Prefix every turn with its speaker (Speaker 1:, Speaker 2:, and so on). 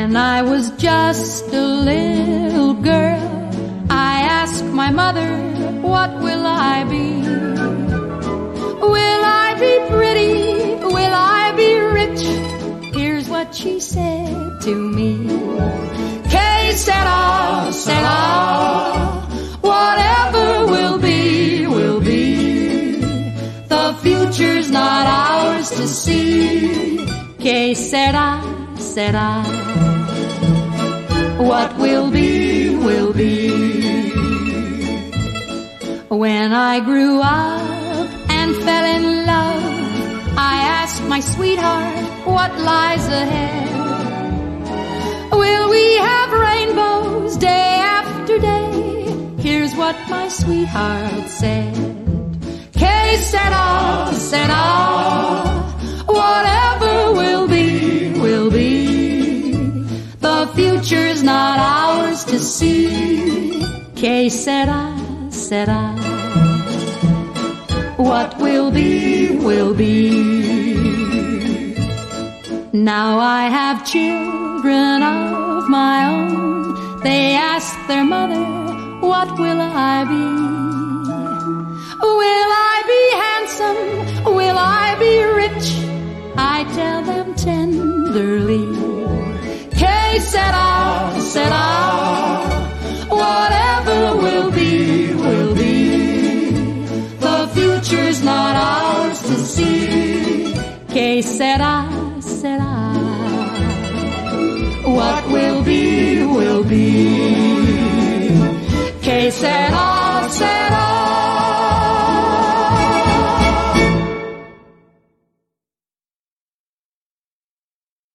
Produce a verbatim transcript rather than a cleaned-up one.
Speaker 1: When I was just a little girl, I asked my mother, what will I be? Will I be pretty? Will I be rich? Here's what she said to me. Que sera, sera, whatever will be, will be. The future's not ours to see. Que sera, sera, what will be, will be. When I grew up and fell in love, I asked my sweetheart, what lies ahead? Will we have rainbows day after day? Here's what my sweetheart said. Que sera, sera, whatever will be, will be. The future's not ours to see. Que sera, sera, what will be, will be. Now I have children of my own. They ask their mother, what will I be? Will I be handsome? Will I be rich? I tell them tenderly. Que sera, sera, whatever will be, will be. The future's not ours to see. Que sera, sera, what will be, will be. Que sera.